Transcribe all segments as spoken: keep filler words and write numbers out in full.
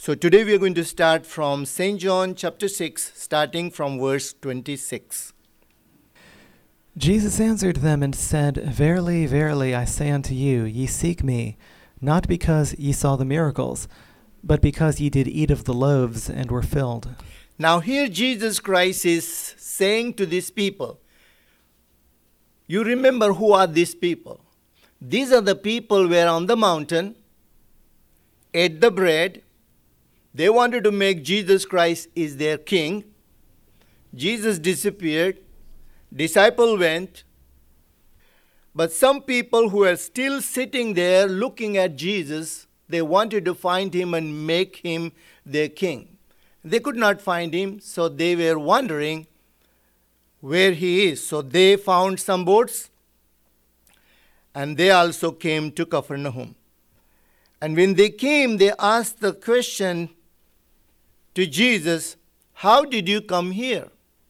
So today we are going to start from Saint John chapter six, starting from verse twenty-six. Jesus answered them and said, Verily, verily, I say unto you, ye seek me, not because ye saw the miracles, but because ye did eat of the loaves and were filled. Now here Jesus Christ is saying to these people, you remember who are these people? These are the people who were on the mountain, ate the bread. They wanted to make Jesus Christ is their king. Jesus disappeared. Disciple went. But some people who were still sitting there looking at Jesus, they wanted to find him and make him their king. They could not find him, so they were wondering where he is. So they found some boats, and they also came to Capernaum. And when they came, they asked the question to Jesus, how did you come here?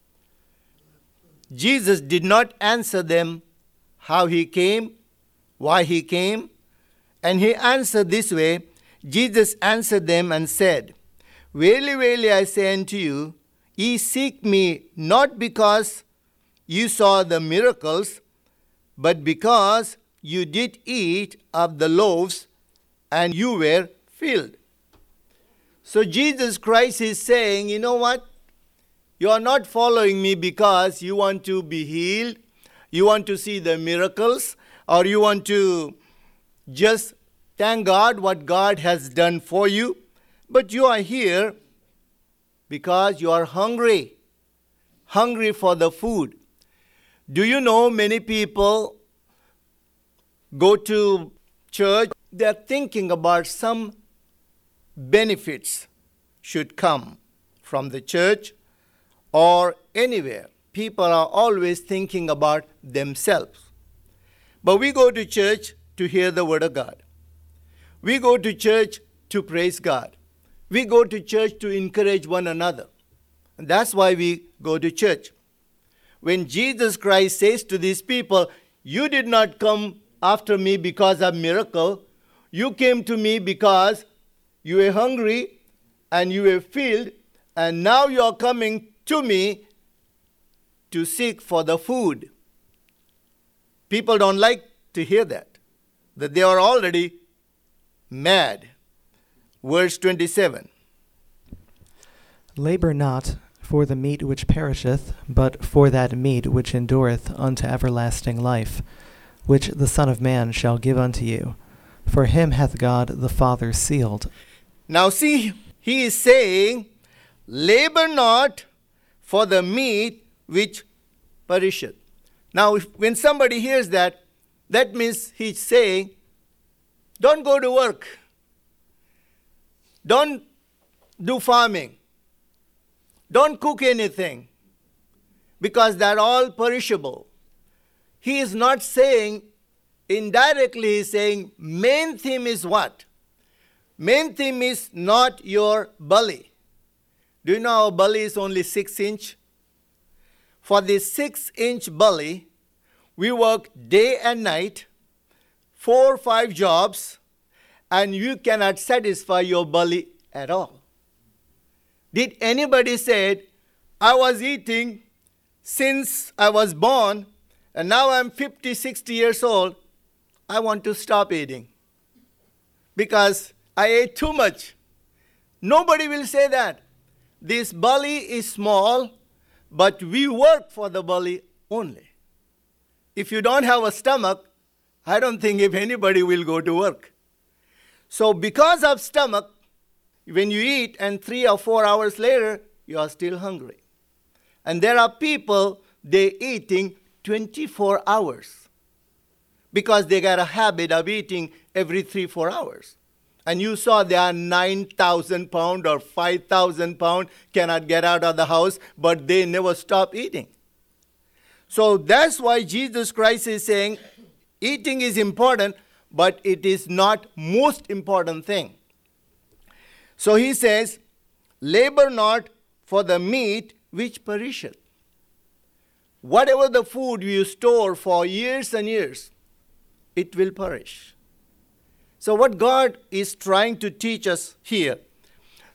Jesus did not answer them how he came, why he came, and he answered this way. Jesus answered them and said, Verily, verily, I say unto you, ye seek me not because you saw the miracles, but because you did eat of the loaves and you were filled. So Jesus Christ is saying, you know what? You are not following me because you want to be healed, you want to see the miracles, or you want to just thank God what God has done for you. But you are here because you are hungry, hungry for the food. Do you know many people go to church, they are thinking about some benefits should come from the church or anywhere. People are always thinking about themselves. But we go to church to hear the word of God. We go to church to praise God. We go to church to encourage one another. And that's why we go to church. When Jesus Christ says to these people, you did not come after me because of miracle. You came to me because you were hungry and you were filled, and now you are coming to me to seek for the food. People don't like to hear that, that they are already mad. Verse twenty-seven. Labor not for the meat which perisheth, but for that meat which endureth unto everlasting life, which the Son of Man shall give unto you. For him hath God the Father sealed. Now see, he is saying, labor not for the meat which perisheth. Now, if, when somebody hears that, that means he's saying, don't go to work. Don't do farming. Don't cook anything, because they're all perishable. He is not saying, indirectly he's saying, main theme is what? Main theme is not your belly. Do you know our belly is only six inch? For this six inch belly, we work day and night, four or five jobs, and you cannot satisfy your belly at all. Did anybody say, I was eating since I was born, and now I'm fifty, sixty years old, I want to stop eating because I ate too much? Nobody will say that. This belly is small, but we work for the belly only. If you don't have a stomach, I don't think if anybody will go to work. So because of stomach, when you eat and three or four hours later, you are still hungry. And there are people, they eating twenty-four hours because they got a habit of eating every three, four hours. And you saw they are nine thousand pounds or five thousand pounds, cannot get out of the house, but they never stop eating. So that's why Jesus Christ is saying, eating is important, but it is not most important thing. So he says, labor not for the meat which perisheth. Whatever the food you store for years and years, it will perish. So what God is trying to teach us here,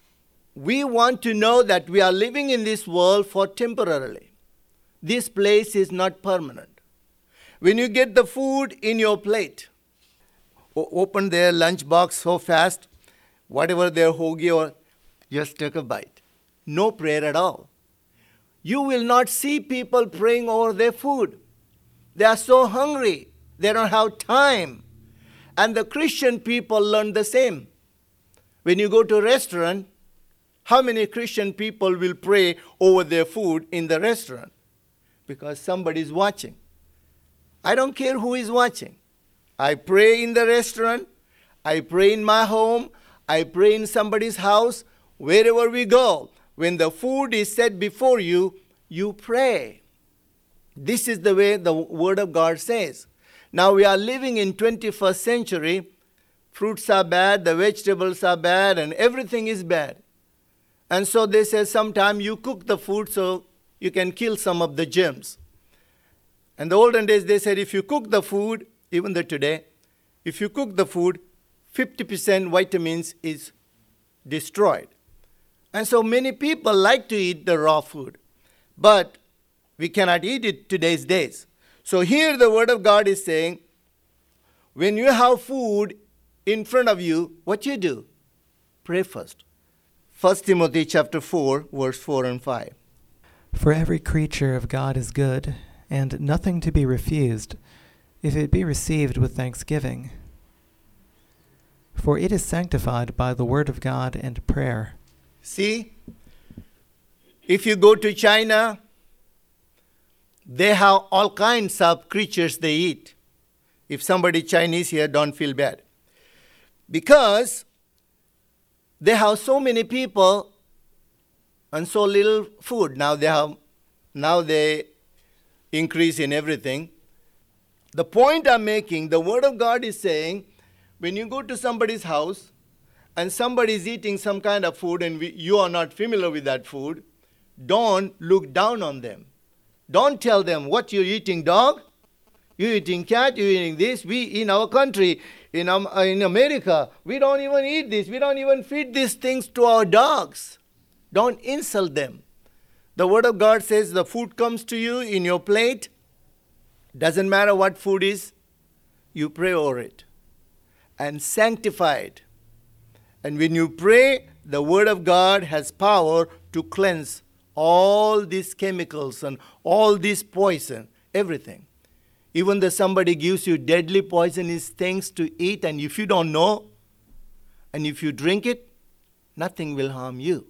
we want to know that we are living in this world for temporarily. This place is not permanent. When you get the food in your plate, o- open their lunch box so fast, whatever their hoagie or just take a bite. No prayer at all. You will not see people praying over their food. They are so hungry. They don't have time. And the Christian people learn the same. When you go to a restaurant, how many Christian people will pray over their food in the restaurant? Because somebody is watching. I don't care who is watching. I pray in the restaurant. I pray in my home. I pray in somebody's house. Wherever we go, when the food is set before you, you pray. This is the way the Word of God says. Now we are living in twenty-first century. Fruits are bad, the vegetables are bad, and everything is bad. And so they say sometimes you cook the food so you can kill some of the germs. And the olden days they said if you cook the food, even the today, if you cook the food, fifty percent vitamins is destroyed. And so many people like to eat the raw food. But we cannot eat it today's days. So here the Word of God is saying, when you have food in front of you, what you do? Pray first. First Timothy chapter four, verse four and five. For every creature of God is good, and nothing to be refused, if it be received with thanksgiving. For it is sanctified by the word of God and prayer. See, if you go to China, they have all kinds of creatures they eat. If somebody Chinese here, don't feel bad. Because they have so many people and so little food. Now they have, now they increase in everything. The point I'm making, the Word of God is saying, when you go to somebody's house and somebody is eating some kind of food and we, you are not familiar with that food, don't look down on them. Don't tell them, what you're eating, dog? You're eating cat, you're eating this. We, in our country, in, um, in America, we don't even eat this. We don't even feed these things to our dogs. Don't insult them. The Word of God says the food comes to you in your plate. Doesn't matter what food is, you pray over it and sanctify it. And when you pray, the Word of God has power to cleanse all these chemicals and all this poison, everything. Even though somebody gives you deadly poisonous things to eat, and if you don't know, and if you drink it, nothing will harm you.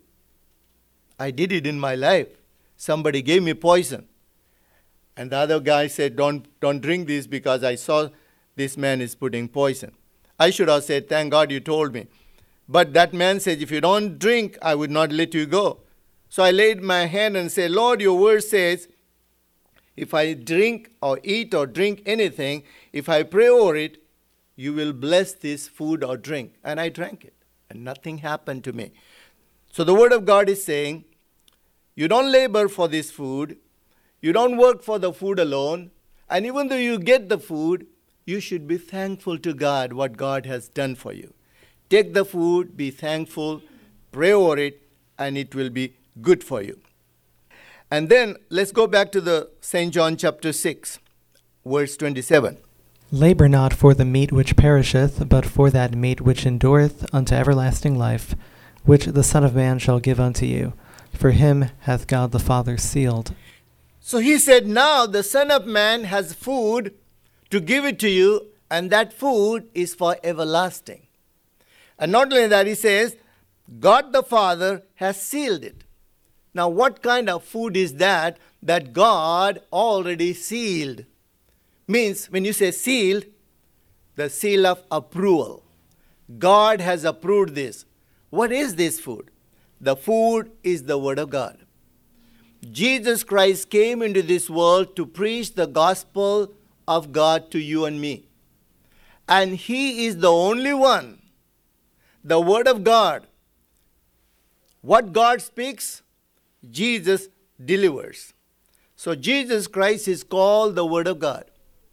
I did it in my life. Somebody gave me poison. And the other guy said, don't, don't drink this because I saw this man is putting poison. I should have said, thank God you told me. But that man said, if you don't drink, I would not let you go. So I laid my hand and said, Lord, your word says, if I drink or eat or drink anything, if I pray over it, you will bless this food or drink. And I drank it, and nothing happened to me. So the Word of God is saying, you don't labor for this food, you don't work for the food alone, and even though you get the food, you should be thankful to God what God has done for you. Take the food, be thankful, pray over it, and it will be good for you. And then let's go back to the Saint John chapter six, verse twenty-seven. Labor not for the meat which perisheth, but for that meat which endureth unto everlasting life, which the Son of Man shall give unto you. For him hath God the Father sealed. So he said, now the Son of Man has food to give it to you, and that food is for everlasting. And not only that, he says, God the Father has sealed it. Now, what kind of food is that that God already sealed? Means, when you say sealed, the seal of approval. God has approved this. What is this food? The food is the Word of God. Jesus Christ came into this world to preach the gospel of God to you and me. And He is the only one, the Word of God. What God speaks, Jesus delivers. So Jesus Christ is called the Word of God.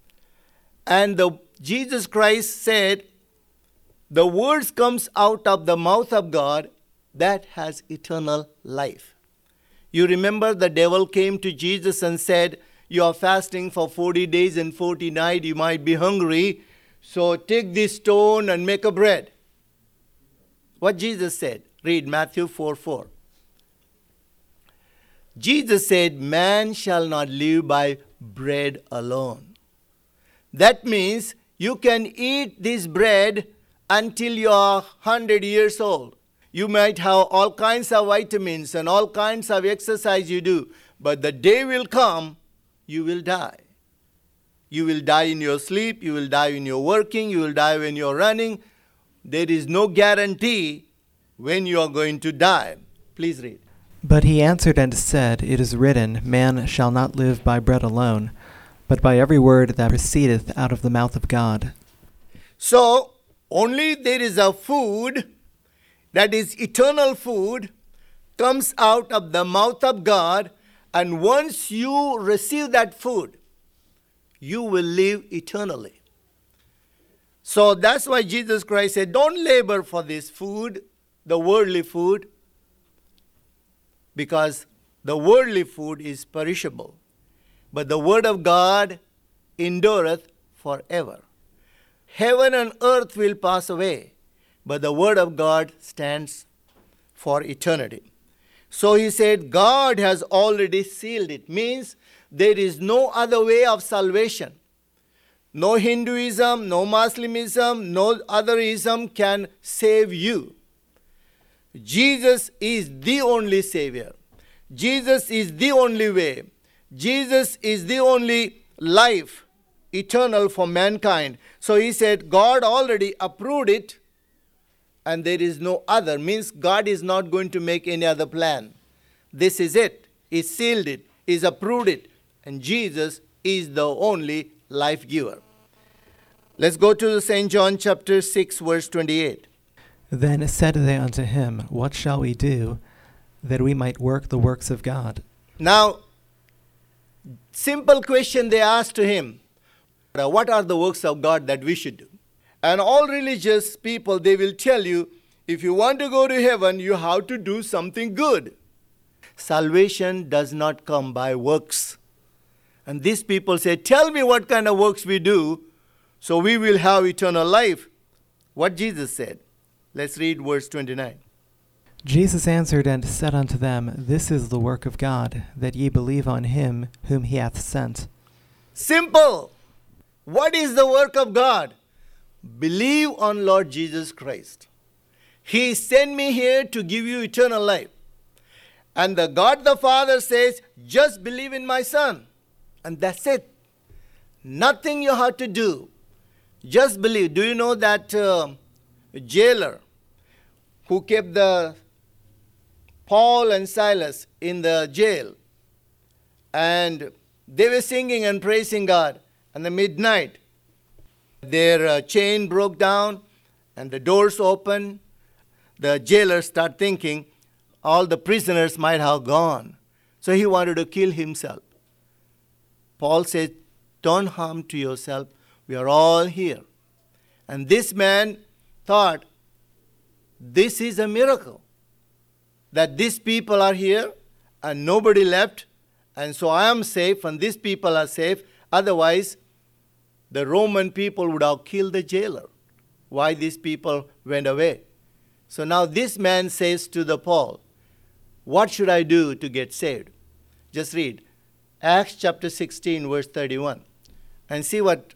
And the Jesus Christ said, the words comes out of the mouth of God that has eternal life. You remember the devil came to Jesus and said, you are fasting for forty days and forty nights, you might be hungry, so take this stone and make a bread. What Jesus said, read Matthew four four. Jesus said, man shall not live by bread alone. That means you can eat this bread until you are one hundred years old. You might have all kinds of vitamins and all kinds of exercise you do, but the day will come, you will die. You will die in your sleep, you will die when you're working, you will die when you're running. There is no guarantee when you are going to die. Please read. But he answered and said, it is written, man shall not live by bread alone, but by every word that proceedeth out of the mouth of God. So, only there is a food that is eternal food, comes out of the mouth of God, and once you receive that food, you will live eternally. So that's why Jesus Christ said, don't labor for this food, the worldly food, because the worldly food is perishable. But the word of God endureth forever. Heaven and earth will pass away, but the word of God stands for eternity. So he said, God has already sealed it. Means there is no other way of salvation. No Hinduism, no Muslimism, no otherism can save you. Jesus is the only Savior. Jesus is the only way. Jesus is the only life eternal for mankind. So he said, God already approved it, and there is no other. Means God is not going to make any other plan. This is it. He sealed it. He's approved it. And Jesus is the only life giver. Let's go to Saint John chapter six, verse twenty-eight. Then said they unto him, what shall we do, that we might work the works of God? Now, simple question they asked to him. What are the works of God that we should do? And all religious people, they will tell you, if you want to go to heaven, you have to do something good. Salvation does not come by works. And these people say, tell me what kind of works we do, so we will have eternal life. What Jesus said. Let's read verse twenty-nine. Jesus answered and said unto them, this is the work of God, that ye believe on him whom he hath sent. Simple. What is the work of God? Believe on Lord Jesus Christ. He sent me here to give you eternal life. And the God the Father says, just believe in my Son. And that's it. Nothing you have to do. Just believe. Do you know that uh, jailer who kept the Paul and Silas in the jail, and they were singing and praising God, and the midnight their uh, chain broke down and the doors opened. The jailer started thinking all the prisoners might have gone, so he wanted to kill himself. Paul said, don't harm to yourself, we are all here. And this man thought, this is a miracle, that these people are here and nobody left, and so I am safe and these people are safe. Otherwise, the Roman people would have killed the jailer. Why these people went away? So now this man says to the Paul, what should I do to get saved? Just read Acts chapter sixteen, verse thirty-one, and see what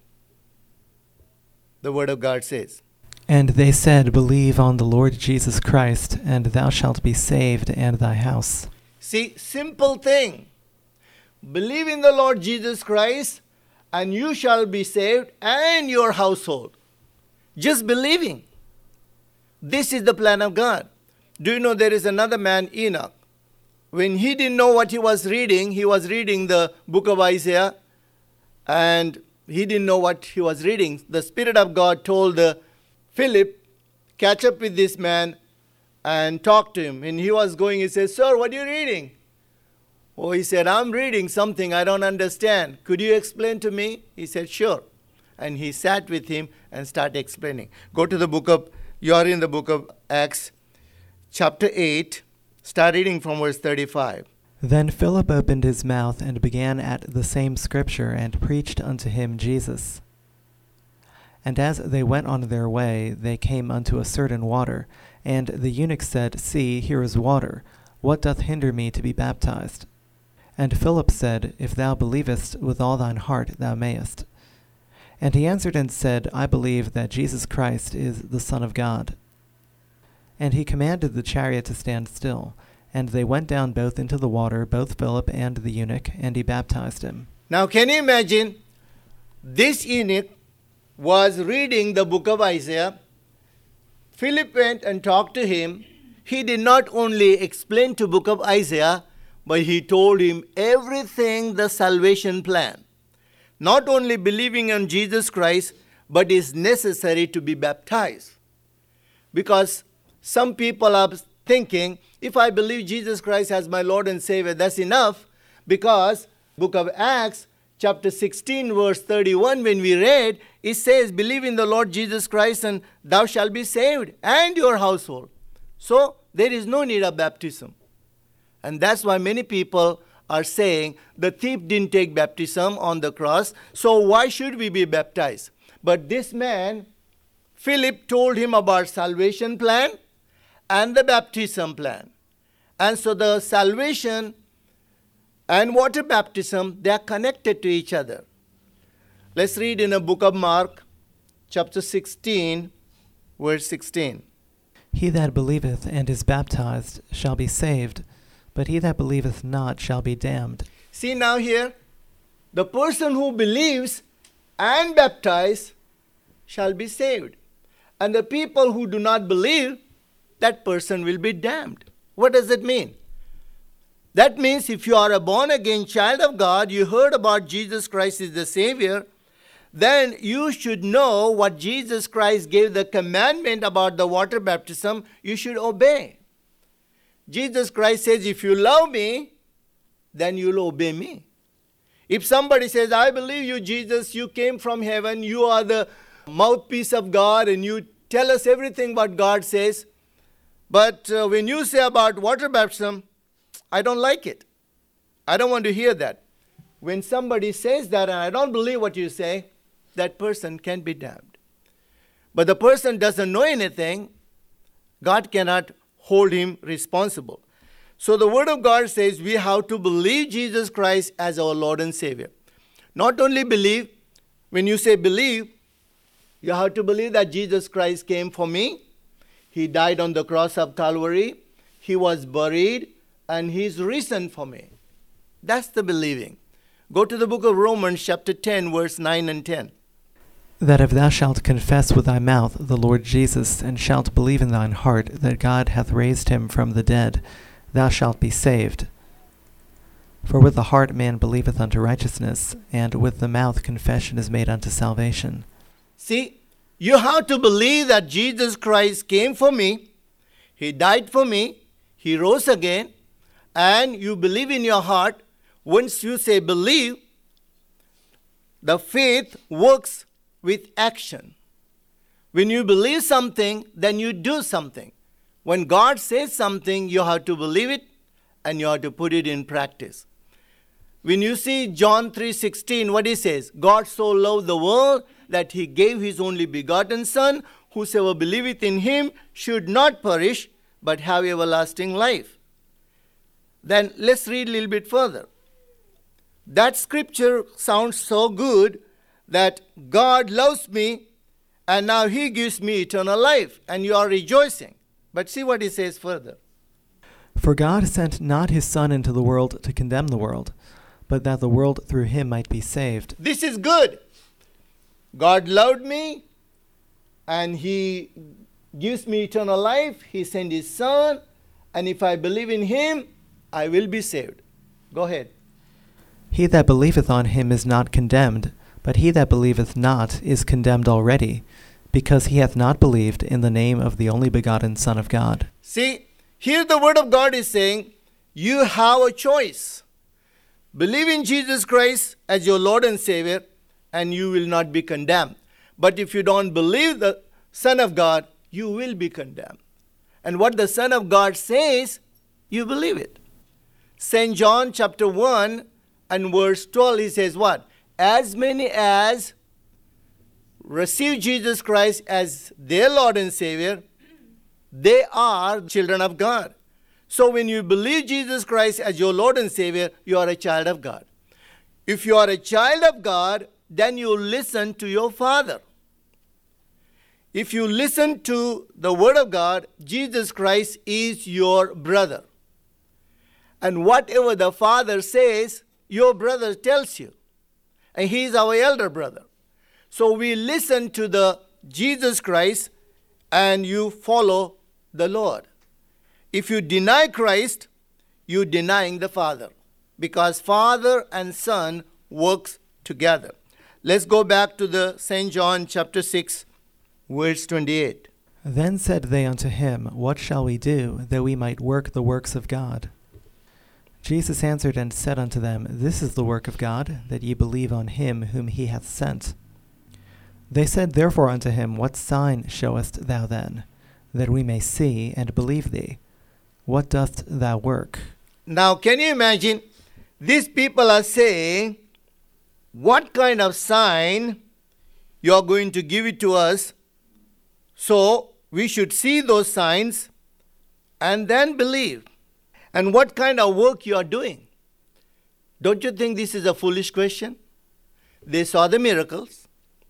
the word of God says. And they said, believe on the Lord Jesus Christ, and thou shalt be saved, and thy house. See, simple thing. Believe in the Lord Jesus Christ, and you shall be saved, and your household. Just believing. This is the plan of God. Do you know there is another man, Enoch? When he didn't know what he was reading, he was reading the book of Isaiah, and he didn't know what he was reading. The Spirit of God told the Philip, catch up with this man and talk to him. And he was going, he said, sir, what are you reading? Oh, he said, I'm reading something I don't understand. Could you explain to me? He said, sure. And he sat with him and started explaining. Go to the book of, you are in the book of Acts, chapter eight, start reading from verse thirty-five. Then Philip opened his mouth and began at the same scripture and preached unto him Jesus. And as they went on their way, they came unto a certain water. And the eunuch said, See, here is water. What doth hinder me to be baptized? And Philip said, If thou believest with all thine heart, thou mayest. And he answered and said, I believe that Jesus Christ is the Son of God. And he commanded the chariot to stand still. And they went down both into the water, both Philip and the eunuch, and he baptized him. Now can you imagine, this eunuch was reading the book of Isaiah. Philip went and talked to him. He did not only explain to book of Isaiah, but he told him everything, the salvation plan. Not only believing on Jesus Christ, but is necessary to be baptized. Because some people are thinking, if I believe Jesus Christ as my Lord and Savior, that's enough. Because book of Acts, chapter sixteen, verse thirty-one, when we read, it says, believe in the Lord Jesus Christ and thou shalt be saved, and your household. So, there is no need of baptism. And that's why many people are saying, the thief didn't take baptism on the cross, so why should we be baptized? But this man, Philip, told him about salvation plan and the baptism plan. And so the salvation and water baptism, they are connected to each other. Let's read in the book of Mark, chapter sixteen, verse sixteen. He that believeth and is baptized shall be saved, but he that believeth not shall be damned. See now here, the person who believes and baptized shall be saved. And the people who do not believe, that person will be damned. What does it mean? That means if you are a born-again child of God, you heard about Jesus Christ is the Savior, then you should know what Jesus Christ gave the commandment about the water baptism, you should obey. Jesus Christ says, if you love me, then you'll obey me. If somebody says, I believe you, Jesus, you came from heaven, you are the mouthpiece of God, and you tell us everything what God says, but uh, when you say about water baptism, I don't like it. I don't want to hear that. When somebody says that and I don't believe what you say, that person can be damned. But the person doesn't know anything, God cannot hold him responsible. So the Word of God says we have to believe Jesus Christ as our Lord and Savior. Not only believe, when you say believe, you have to believe that Jesus Christ came for me. He died on the cross of Calvary. He was buried and He's risen for me. That's the believing. Go to the book of Romans chapter ten, verse nine and ten. That if thou shalt confess with thy mouth the Lord Jesus, and shalt believe in thine heart that God hath raised him from the dead, thou shalt be saved. For with the heart man believeth unto righteousness, and with the mouth confession is made unto salvation. See, you have to believe that Jesus Christ came for me, He died for me, He rose again, and you believe in your heart. Once you say believe, the faith works with action. When you believe something, then you do something. When God says something, you have to believe it and you have to put it in practice. When you see John three sixteen, what He says, God so loved the world that He gave His only begotten Son, whosoever believeth in Him should not perish, but have everlasting life. Then let's read a little bit further. That scripture sounds so good that God loves me and now He gives me eternal life and you are rejoicing. But see what He says further. For God sent not His Son into the world to condemn the world, but that the world through Him might be saved. This is good. God loved me and He gives me eternal life. He sent His Son, and if I believe in Him, I will be saved. Go ahead. He that believeth on Him is not condemned, but he that believeth not is condemned already, because he hath not believed in the name of the only begotten Son of God. See, here the Word of God is saying, you have a choice. Believe in Jesus Christ as your Lord and Savior, and you will not be condemned. But if you don't believe the Son of God, you will be condemned. And what the Son of God says, you believe it. Saint John chapter one and verse twelve, he says what? As many as receive Jesus Christ as their Lord and Savior, they are children of God. So when you believe Jesus Christ as your Lord and Savior, you are a child of God. If you are a child of God, then you listen to your Father. If you listen to the Word of God, Jesus Christ is your brother. And whatever the Father says, your brother tells you. And he is our elder brother. So we listen to the Jesus Christ and you follow the Lord. If you deny Christ, you're denying the Father. Because Father and Son works together. Let's go back to the Saint John chapter six, verse twenty-eight. Then said they unto him, What shall we do, that we might work the works of God? Jesus answered and said unto them, This is the work of God, that ye believe on him whom he hath sent. They said therefore unto him, What sign showest thou then, that we may see and believe thee? What dost thou work? Now can you imagine, these people are saying, what kind of sign you are going to give it to us, so we should see those signs and then believe. And what kind of work you are doing? Don't you think this is a foolish question? They saw the miracles.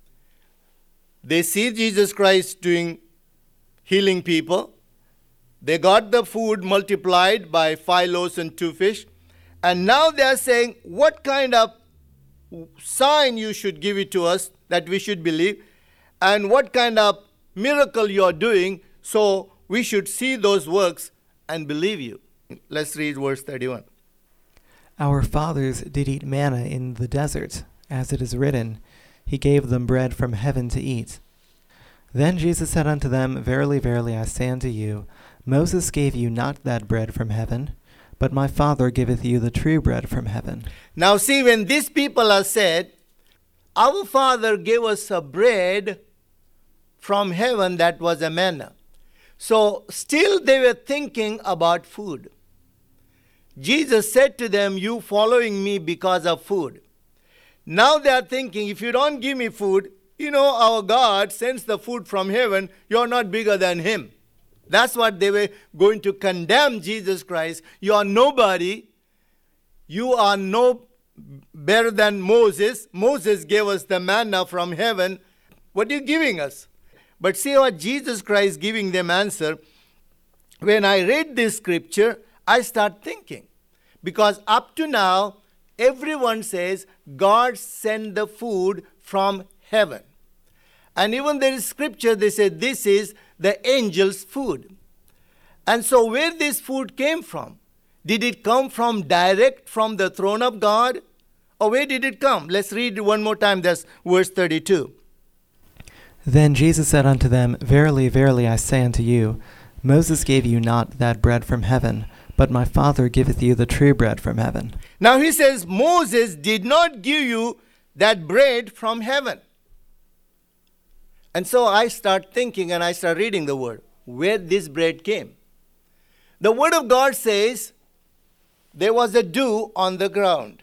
They see Jesus Christ doing healing people. They got the food multiplied by five loaves and two fish. And now they are saying, what kind of sign you should give it to us that we should believe? And what kind of miracle you are doing, so we should see those works and believe you. Let's read verse thirty-one. Our fathers did eat manna in the desert, as it is written, He gave them bread from heaven to eat. Then Jesus said unto them, Verily, verily, I say unto you, Moses gave you not that bread from heaven, but my Father giveth you the true bread from heaven. Now see, when these people are said, our Father gave us a bread from heaven that was a manna. So still they were thinking about food. Jesus said to them, you following me because of food. Now they are thinking, if you don't give me food, you know, our God sends the food from heaven, you're not bigger than him. That's what they were going to condemn Jesus Christ. You are nobody. You are no better than Moses. Moses gave us the manna from heaven. What are you giving us? But see what Jesus Christ giving them answer. When I read this scripture, I start thinking. Because up to now, everyone says God sent the food from heaven. And even there is scripture, they say this is the angel's food. And so where this food came from? Did it come from direct from the throne of God? Or where did it come? Let's read it one more time. That's verse thirty-two. Then Jesus said unto them, Verily, verily, I say unto you, Moses gave you not that bread from heaven, but my Father giveth you the true bread from heaven. Now he says, Moses did not give you that bread from heaven. And so I start thinking and I start reading the word, where this bread came. The word of God says, there was a dew on the ground.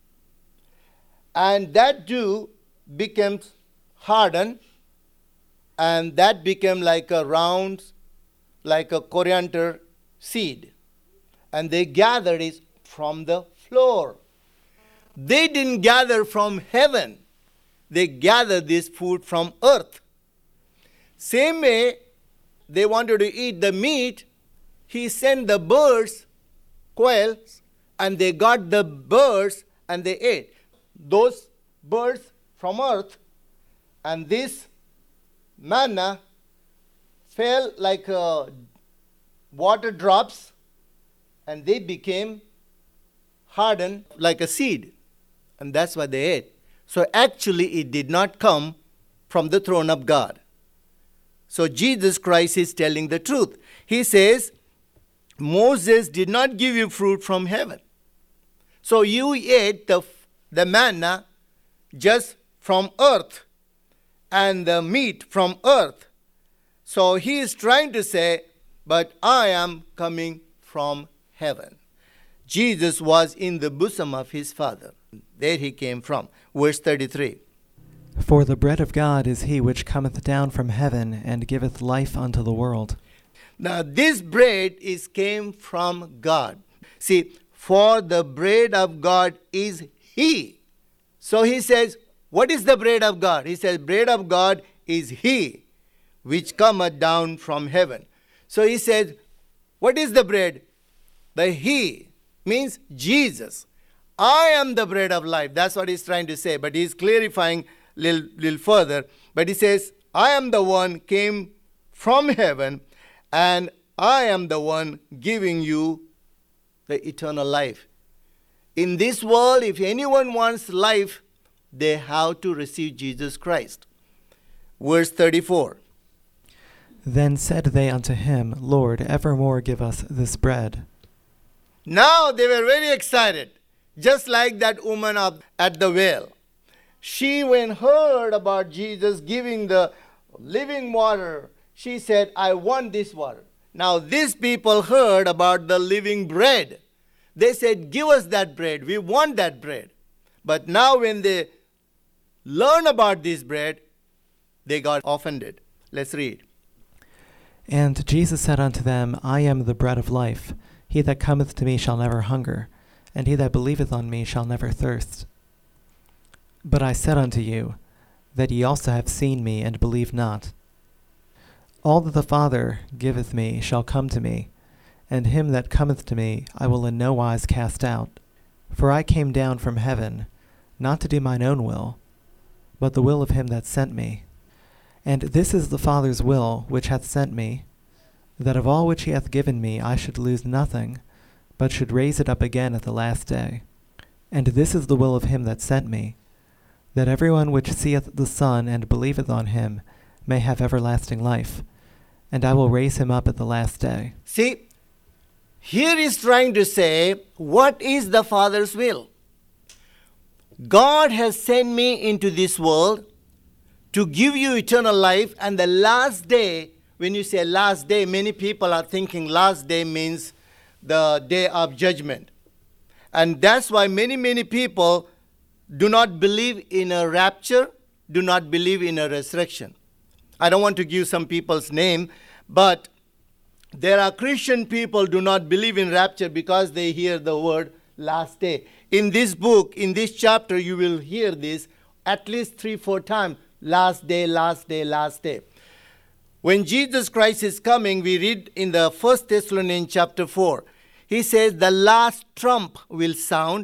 And that dew became hardened, and that became like a round, like a coriander seed. And they gathered it from the floor. They didn't gather from heaven. They gathered this food from earth. Same way, they wanted to eat the meat. He sent the birds, quails, and they got the birds and they ate. Those birds from earth, and this manna fell like uh, water drops, and they became hardened like a seed. And that's what they ate. So actually it did not come from the throne of God. So Jesus Christ is telling the truth. He says, Moses did not give you fruit from heaven. So you ate the, the manna just from earth and the meat from earth. So he is trying to say, but I am coming from heaven. Jesus was in the bosom of his Father. There he came from. Verse thirty-three. For the bread of God is he which cometh down from heaven, and giveth life unto the world. Now this bread is came from God. See, for the bread of God is he. So he says, what is the bread of God? He says, bread of God is he which cometh down from heaven. So he says, what is the bread? The he means Jesus. I am the bread of life. That's what he's trying to say. But he's clarifying a little, little further. But he says, I am the one came from heaven, and I am the one giving you the eternal life. In this world, if anyone wants life, they have to receive Jesus Christ. Verse thirty-four. Then said they unto him, Lord, evermore give us this bread. Now they were very excited, just like that woman of, at the well. She, when heard about Jesus giving the living water, she said, I want this water. Now these people heard about the living bread. They said, give us that bread. We want that bread. But now when they learn about this bread, they got offended. Let's read. And Jesus said unto them, I am the bread of life. He that cometh to me shall never hunger, and he that believeth on me shall never thirst. But I said unto you, that ye also have seen me, and believe not. All that the Father giveth me shall come to me, and him that cometh to me I will in no wise cast out. For I came down from heaven, not to do mine own will, but the will of him that sent me. And this is the Father's will which hath sent me, that of all which he hath given me I should lose nothing, but should raise it up again at the last day. And this is the will of him that sent me, that every one which seeth the Son and believeth on him may have everlasting life, and I will raise him up at the last day. See, here he's trying to say, what is the Father's will? God has sent me into this world to give you eternal life, and the last day, when you say last day, many people are thinking last day means the day of judgment. And that's why many, many people do not believe in a rapture, do not believe in a resurrection. I don't want to give some people's name, but there are Christian people do not believe in rapture because they hear the word last day. In this book, in this chapter, you will hear this at least three, four times. Last day, last day, last day. When Jesus Christ is coming, we read in the First Thessalonians chapter four. He says, the last trump will sound,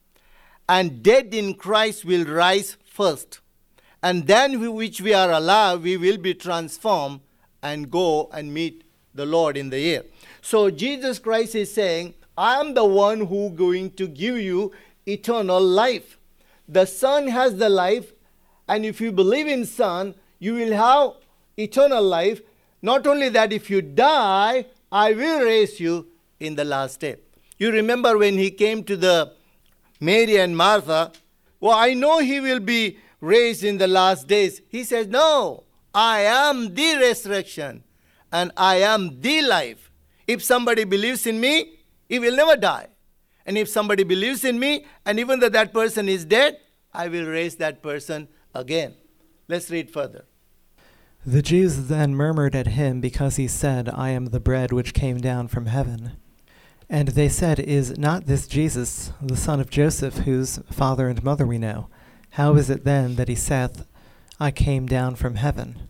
and dead in Christ will rise first. And then we, which we are alive, we will be transformed and go and meet the Lord in the air. So Jesus Christ is saying, I am the one who going to give you eternal life. The Son has the life, and if you believe in Son, you will have eternal life. Not only that, if you die, I will raise you in the last day. You remember when he came to the Mary and Martha, well, I know he will be raised in the last days. He says, no, I am the resurrection and I am the life. If somebody believes in me, he will never die. And if somebody believes in me, and even though that person is dead, I will raise that person again. Let's read further. The Jews then murmured at him because he said, I am the bread which came down from heaven. And they said, is not this Jesus, the son of Joseph, whose father and mother we know? How is it then that he saith, I came down from heaven?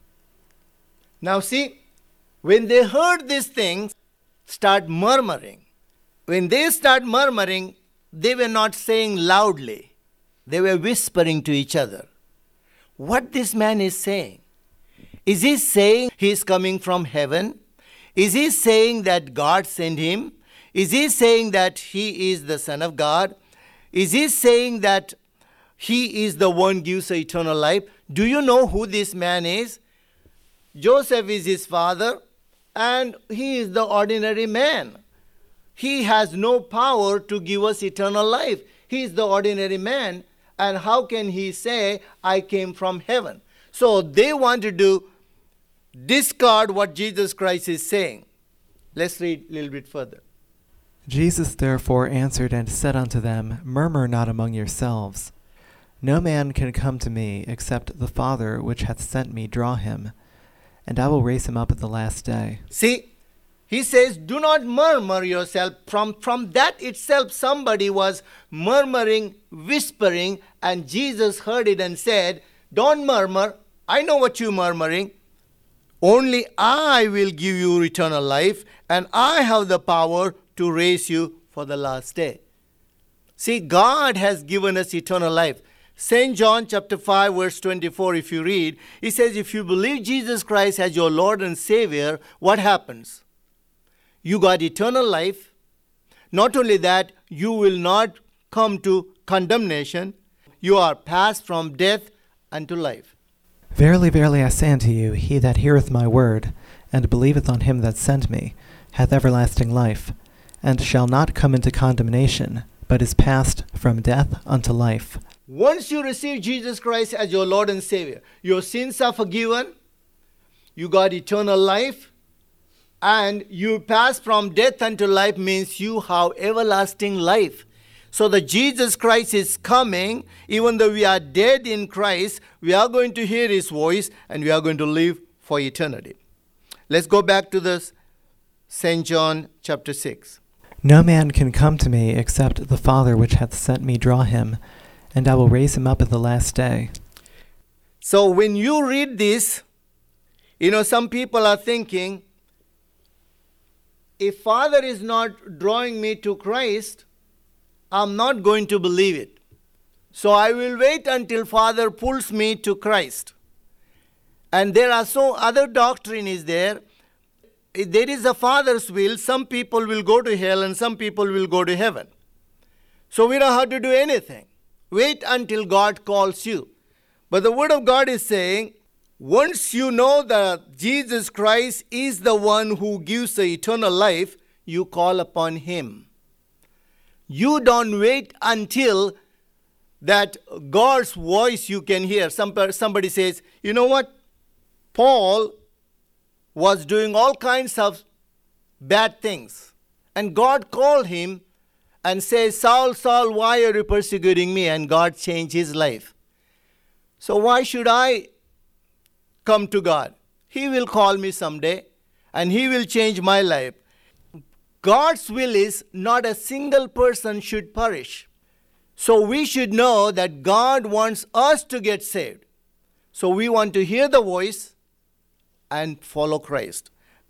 Now see, when they heard these things, start murmuring. When they start murmuring, they were not saying loudly. They were whispering to each other. What this man is saying? Is he saying he is coming from heaven? Is he saying that God sent him? Is he saying that he is the Son of God? Is he saying that he is the one who gives eternal life? Do you know who this man is? Joseph is his father, and he is the ordinary man. He has no power to give us eternal life. He is the ordinary man, and how can he say, I came from heaven? So they want to do discard what Jesus Christ is saying. Let's read a little bit further. Jesus therefore answered and said unto them, Murmur not among yourselves. No man can come to me, except the Father which hath sent me draw him, and I will raise him up at the last day. See, he says, do not murmur yourself. From, from that itself, somebody was murmuring, whispering, and Jesus heard it and said, don't murmur. I know what you're murmuring. Only I will give you eternal life, and I have the power to raise you for the last day. See, God has given us eternal life. Saint John chapter five, verse twenty-four, if you read, he says, if you believe Jesus Christ as your Lord and Savior, what happens? You got eternal life. Not only that, you will not come to condemnation. You are passed from death unto life. Verily, verily, I say unto you, he that heareth my word, and believeth on him that sent me, hath everlasting life, and shall not come into condemnation, but is passed from death unto life. Once you receive Jesus Christ as your Lord and Savior, your sins are forgiven, you got eternal life, and you pass from death unto life means you have everlasting life. So the Jesus Christ is coming. Even though we are dead in Christ, we are going to hear his voice and we are going to live for eternity. Let's go back to this Saint John chapter six. No man can come to me except the Father which hath sent me draw him, and I will raise him up at the last day. So when you read this, you know, some people are thinking, if Father is not drawing me to Christ, I'm not going to believe it. So I will wait until Father pulls me to Christ. And there are so other doctrine is there. If there is a Father's will, some people will go to hell and some people will go to heaven. So we don't have to do anything. Wait until God calls you. But the Word of God is saying, once you know that Jesus Christ is the one who gives the eternal life, you call upon him. You don't wait until that God's voice you can hear. Some, somebody says, you know what? Paul was doing all kinds of bad things. And God called him and says, Saul, Saul, why are you persecuting me? And God changed his life. So why should I come to God? He will call me someday and he will change my life. God's will is not a single person should perish. So we should know that God wants us to get saved. So we want to hear the voice and follow Christ.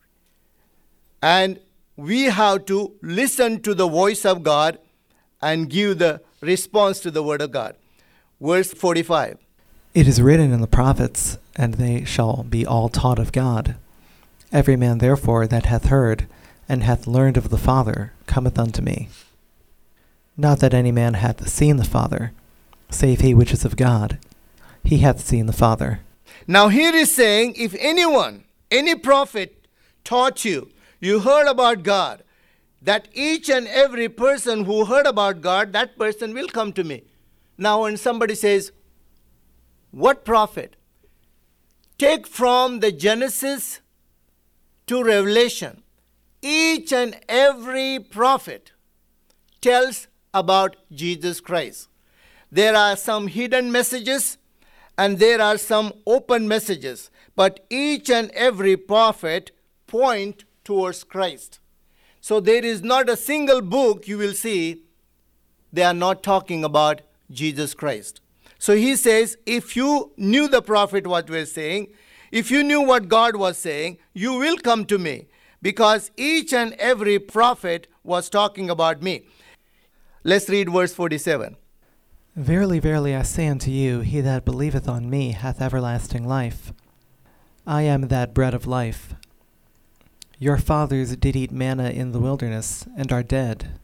And we have to listen to the voice of God and give the response to the word of God. Verse forty-five. It is written in the prophets, and they shall be all taught of God. Every man therefore that hath heard, and hath learned of the Father, cometh unto me. Not that any man hath seen the Father, save he which is of God. He hath seen the Father. Now here is saying, if anyone, any prophet taught you, you heard about God, that each and every person who heard about God, that person will come to me. Now when somebody says, what prophet? Take from the Genesis to Revelation. Each and every prophet tells about Jesus Christ. There are some hidden messages and there are some open messages. But each and every prophet point towards Christ. So there is not a single book you will see they are not talking about Jesus Christ. So he says, if you knew the prophet what we're saying, if you knew what God was saying, you will come to me, because each and every prophet was talking about me. Let's read verse forty-seven. Verily, verily, I say unto you, he that believeth on me hath everlasting life. I am that bread of life. Your fathers did eat manna in the wilderness, and are dead.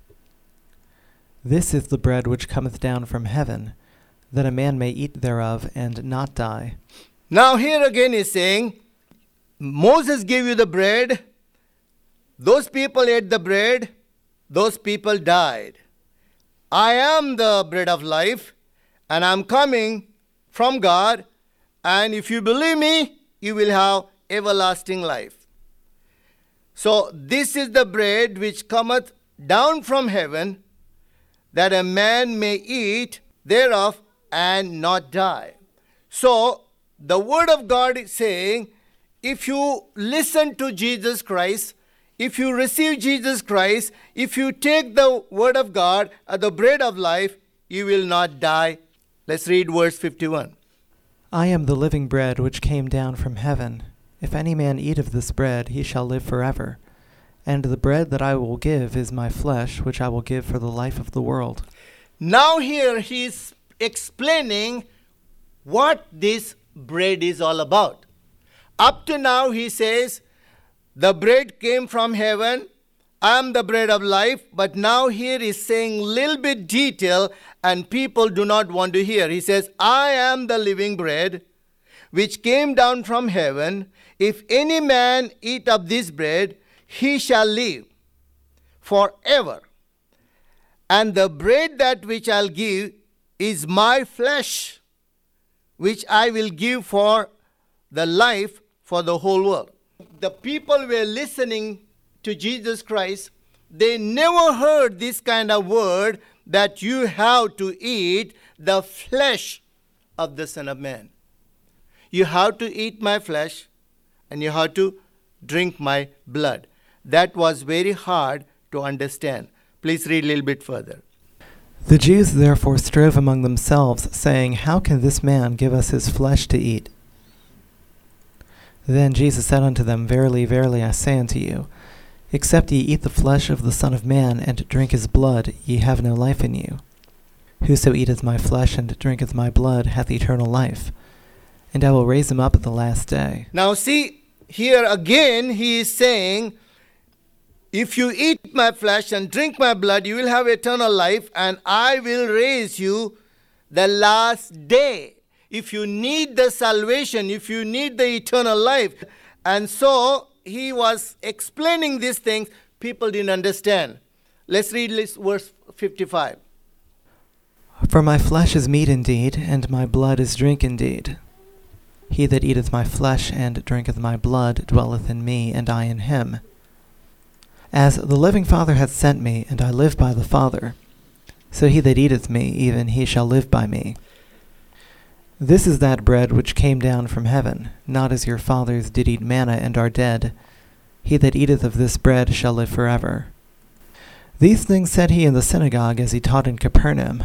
This is the bread which cometh down from heaven, that a man may eat thereof and not die. Now here again is saying, Moses gave you the bread, those people ate the bread, those people died. I am the bread of life, and I'm coming from God, and if you believe me, you will have everlasting life. So this is the bread which cometh down from heaven, that a man may eat thereof and not die. So the word of God is saying, if you listen to Jesus Christ, if you receive Jesus Christ, if you take the word of God as the bread of life, you will not die. Let's read verse fifty-one. I am the living bread which came down from heaven. If any man eat of this bread, he shall live forever. And the bread that I will give is my flesh, which I will give for the life of the world. Now here he is explaining what this bread is all about. Up to now he says, the bread came from heaven, I am the bread of life, but now here he's saying little bit detail and people do not want to hear. He says, I am the living bread which came down from heaven. If any man eat of this bread, he shall live forever. And the bread that which I'll give is my flesh, which I will give for the life for the whole world. The people were listening to Jesus Christ. They never heard this kind of word that you have to eat the flesh of the Son of Man. You have to eat my flesh and you have to drink my blood. That was very hard to understand. Please read a little bit further. The Jews therefore strove among themselves, saying, How can this man give us his flesh to eat? Then Jesus said unto them, Verily, verily, I say unto you, except ye eat the flesh of the Son of Man, and drink his blood, ye have no life in you. Whoso eateth my flesh and drinketh my blood hath eternal life, and I will raise him up at the last day. Now see, here again he is saying, if you eat my flesh and drink my blood, you will have eternal life, and I will raise you the last day. If you need the salvation, if you need the eternal life. And so he was explaining these things. People didn't understand. Let's read this verse fifty-five. For my flesh is meat indeed, and my blood is drink indeed. He that eateth my flesh and drinketh my blood dwelleth in me, and I in him. As the living Father hath sent me, and I live by the Father, so he that eateth me, even he shall live by me. This is that bread which came down from heaven, not as your fathers did eat manna and are dead. He that eateth of this bread shall live forever. These things said he in the synagogue as he taught in Capernaum.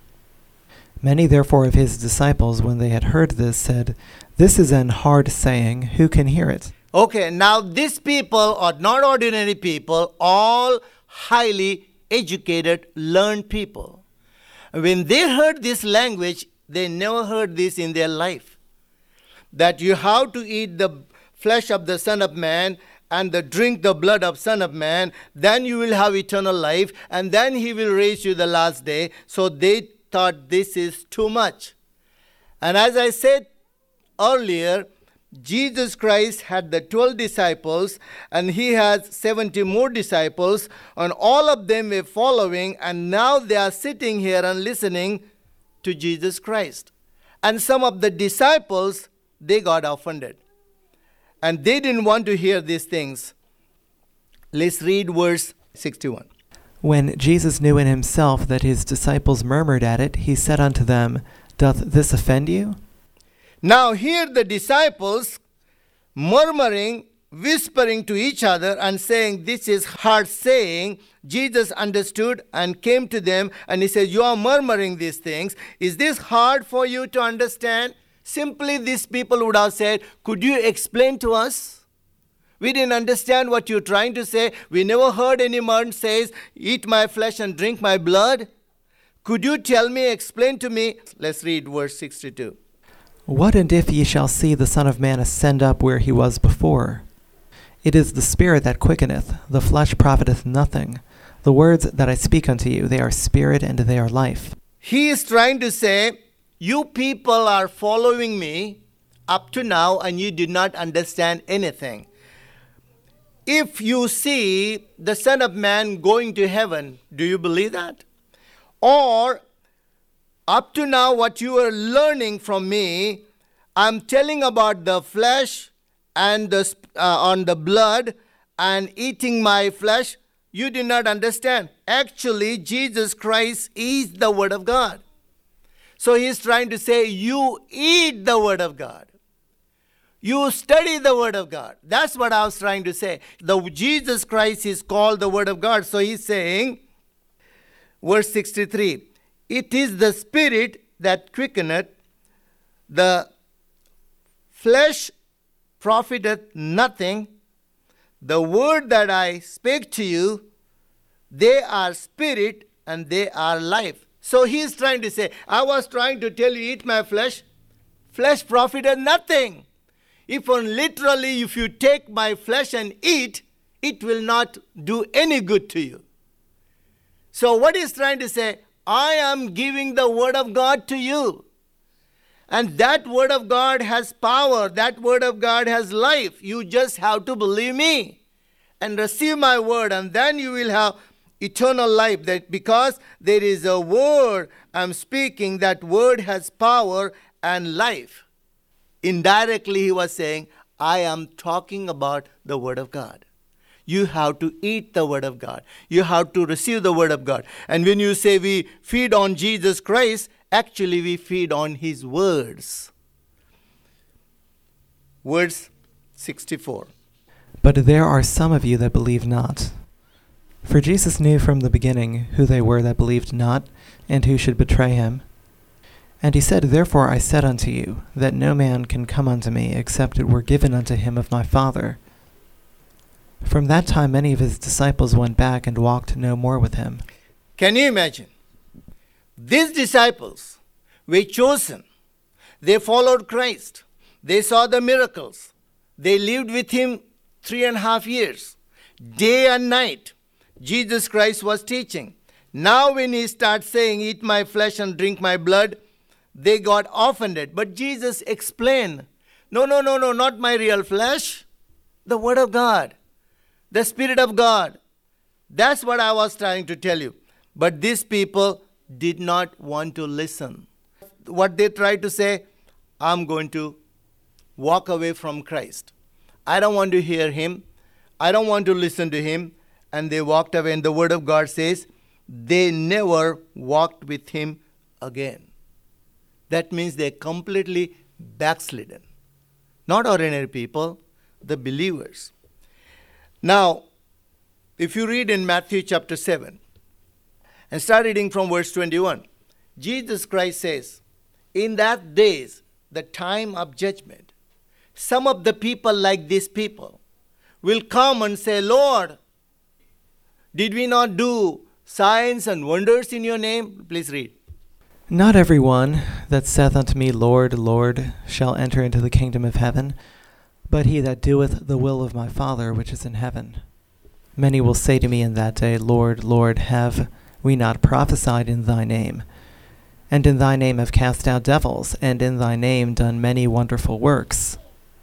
Many therefore of his disciples, when they had heard this, said, This is an hard saying, who can hear it? Okay, now these people are not ordinary people, all highly educated, learned people. When they heard this language, they never heard this in their life. That you have to eat the flesh of the Son of Man and the drink the blood of Son of Man, then you will have eternal life, and then he will raise you the last day. So they thought this is too much. And as I said earlier, Jesus Christ had the twelve disciples, and he has seventy more disciples, and all of them were following, and now they are sitting here and listening to Jesus Christ. And some of the disciples, they got offended. And they didn't want to hear these things. Let's read verse sixty-one. When Jesus knew in himself that his disciples murmured at it, he said unto them, Doth this offend you? Now here the disciples murmuring, whispering to each other and saying, this is hard saying. Jesus understood and came to them and he said, you are murmuring these things. Is this hard for you to understand? Simply these people would have said, could you explain to us? We didn't understand what you're trying to say. We never heard any man says, eat my flesh and drink my blood. Could you tell me, explain to me? Let's read verse sixty-two. What and if ye shall see the Son of Man ascend up where he was before? It is the Spirit that quickeneth, the flesh profiteth nothing. The words that I speak unto you, they are spirit and they are life. He is trying to say, you people are following me up to now and you did not understand anything. If you see the Son of Man going to heaven, do you believe that? Or up to now what you are learning from me, I'm telling about the flesh and the uh, on the blood and eating my flesh, you did not understand. Actually, Jesus Christ is the Word of God. So he's trying to say, you eat the Word of God. You study the Word of God. That's what I was trying to say. The Jesus Christ is called the Word of God. So he's saying, verse sixty-three, it is the Spirit that quickeneth, the flesh profiteth nothing. The word that I speak to you, they are spirit and they are life. So he is trying to say, I was trying to tell you, eat my flesh. Flesh profited nothing. If on literally, if you take my flesh and eat, it will not do any good to you. So what he's trying to say, I am giving the word of God to you. And that word of God has power. That word of God has life. You just have to believe me and receive my word, and then you will have eternal life. That because there is a word I'm speaking, that word has power and life. Indirectly he was saying, I am talking about the word of God. You have to eat the word of God. You have to receive the word of God. And when you say we feed on Jesus Christ, actually we feed on his words. Verse sixty-four. But there are some of you that believe not. For Jesus knew from the beginning who they were that believed not, and who should betray him. And he said, Therefore I said unto you, that no man can come unto me, except it were given unto him of my Father. From that time many of his disciples went back and walked no more with him. Can you imagine? These disciples were chosen. They followed Christ. They saw the miracles. They lived with him three and a half years. Day and night, Jesus Christ was teaching. Now when he starts saying, eat my flesh and drink my blood, they got offended. But Jesus explained, no, no, no, no, not my real flesh. The word of God. The Spirit of God. That's what I was trying to tell you. But these people did not want to listen. What they tried to say, I'm going to walk away from Christ. I don't want to hear him. I don't want to listen to him. And they walked away. And the word of God says, they never walked with him again. That means they're completely backslidden. Not ordinary people, the believers. Now, if you read in Matthew chapter seven, and start reading from verse twenty-one, Jesus Christ says, in that days, the time of judgment, some of the people like these people will come and say, Lord, did we not do signs and wonders in your name? Please read. Not every one that saith unto me, Lord, Lord, shall enter into the kingdom of heaven, but he that doeth the will of my Father which is in heaven. Many will say to me in that day, Lord, Lord, have we not prophesied in thy name? And in thy name have cast out devils, and in thy name done many wonderful works?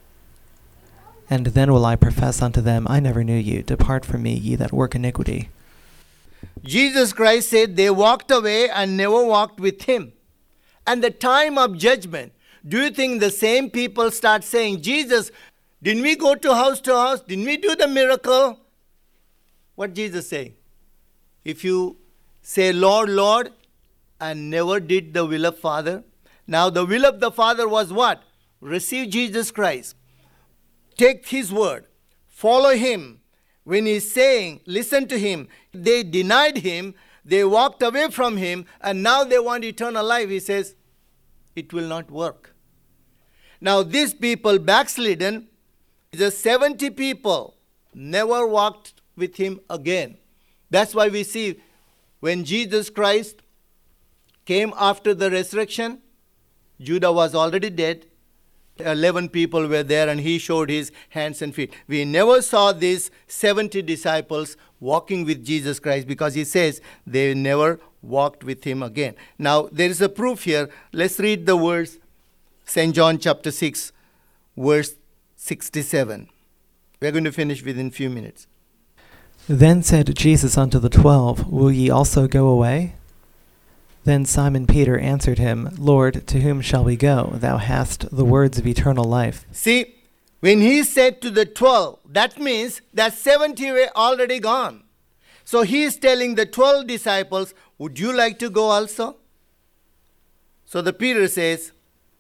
And then will I profess unto them, I never knew you. Depart from me, ye that work iniquity. Jesus Christ said they walked away and never walked with him. And the time of judgment, do you think the same people start saying, Jesus, didn't we go to house to house? Didn't we do the miracle? What Jesus say? If you say, Lord, Lord, and never did the will of Father. Now the will of the Father was what? Receive Jesus Christ. Take his word. Follow him. When he's saying, listen to him. They denied him. They walked away from him. And now they want eternal life. He says, it will not work. Now these people backslidden, the seventy people never walked with him again. That's why we see when Jesus Christ came after the resurrection, Judah was already dead. Eleven people were there and he showed his hands and feet. We never saw these seventy disciples walking with Jesus Christ because he says they never walked with him again. Now there is a proof here. Let's read the words, Saint John chapter six, verse sixty-seven. We're going to finish within a few minutes. Then said Jesus unto the twelve, Will ye also go away? Then Simon Peter answered him, Lord, to whom shall we go? Thou hast the words of eternal life. See, When he said to the twelve, that means that seventy were already gone. So he is telling the twelve disciples, would you like to go also? So the Peter says,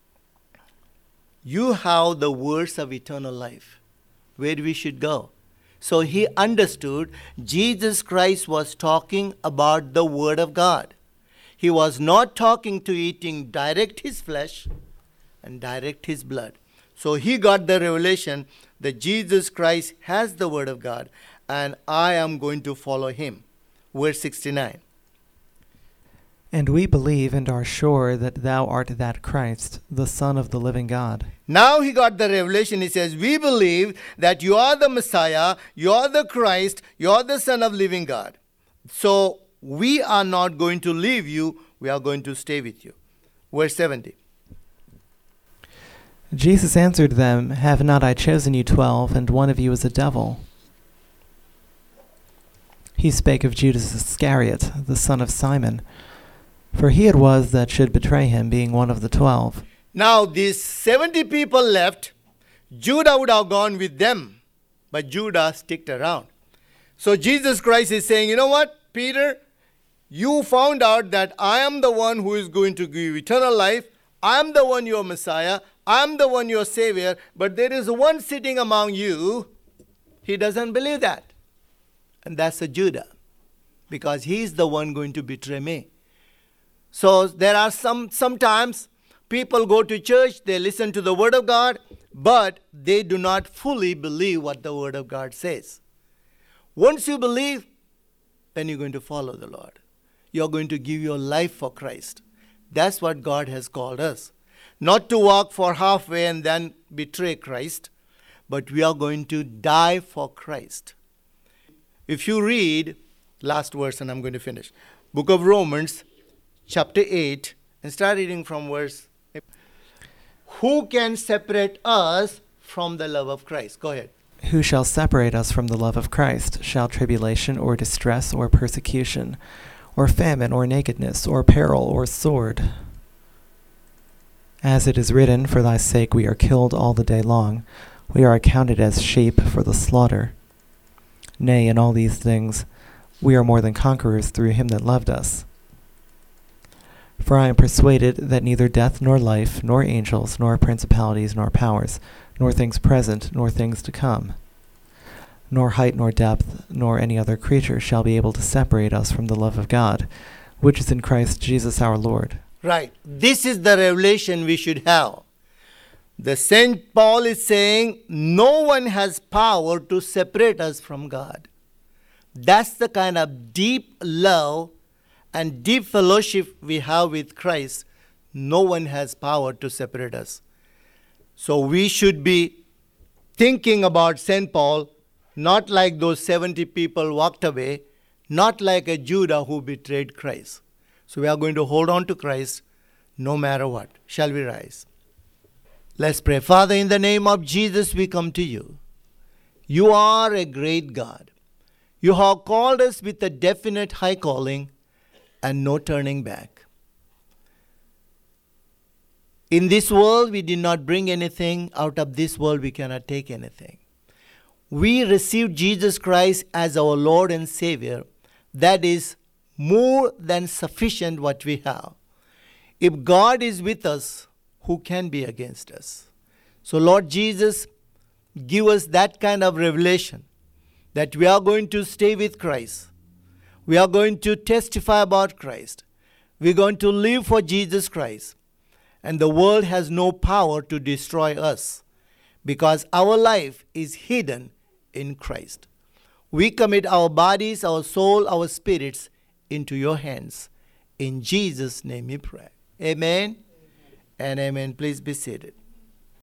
you have the words of eternal life, where we should go. So he understood Jesus Christ was talking about the Word of God. He was not talking to eating direct his flesh and direct his blood. So he got the revelation that Jesus Christ has the Word of God and I am going to follow him. Verse sixty-nine. And we believe and are sure that thou art that Christ, the Son of the living God. Now he got the revelation. He says, we believe that you are the Messiah, you are the Christ, you are the Son of living God. So we are not going to leave you, we are going to stay with you. Verse seventy. Jesus answered them, have not I chosen you twelve, and one of you is a devil? He spake of Judas Iscariot, the son of Simon. For he it was that should betray him, being one of the twelve. Now these seventy people left. Judah would have gone with them, but Judah sticked around. So Jesus Christ is saying, you know what, Peter, you found out that I am the one who is going to give you eternal life. I am the one, your Messiah. I am the one, your Savior. But there is one sitting among you. He doesn't believe that. And that's a Judah, because he is the one going to betray me. So there are some, sometimes people go to church, they listen to the Word of God, but they do not fully believe what the Word of God says. Once you believe, then you're going to follow the Lord. You're going to give your life for Christ. That's what God has called us. Not to walk for halfway and then betray Christ, but we are going to die for Christ. If you read, last verse and I'm going to finish, book of Romans, chapter eight, and start reading from verse, who can separate us from the love of Christ? Go ahead. Who shall separate us from the love of Christ? Shall tribulation or distress or persecution, or famine or nakedness or peril or sword? As it is written, for thy sake we are killed all the day long. We are accounted as sheep for the slaughter. Nay, in all these things we are more than conquerors through him that loved us. For I am persuaded that neither death nor life, nor angels, nor principalities, nor powers, nor things present, nor things to come, nor height nor depth, nor any other creature shall be able to separate us from the love of God, which is in Christ Jesus our Lord. Right. This is the revelation we should have. The Saint Paul is saying, no one has power to separate us from God. That's the kind of deep love and deep fellowship we have with Christ. No one has power to separate us. So we should be thinking about Saint Paul, not like those seventy people walked away, not like a Judah who betrayed Christ. So we are going to hold on to Christ no matter what. Shall we rise? Let's pray. Father, in the name of Jesus, we come to you. You are a great God. You have called us with a definite high calling and no turning back. In this world, we did not bring anything. Out of this world, we cannot take anything. We received Jesus Christ as our Lord and Savior. That is more than sufficient what we have. If God is with us, who can be against us? So Lord Jesus, give us that kind of revelation that we are going to stay with Christ. We are going to testify about Christ. We're going to live for Jesus Christ. And the world has no power to destroy us because our life is hidden in Christ. We commit our bodies, our soul, our spirits into your hands. In Jesus' name we pray. Amen. And amen. Please be seated.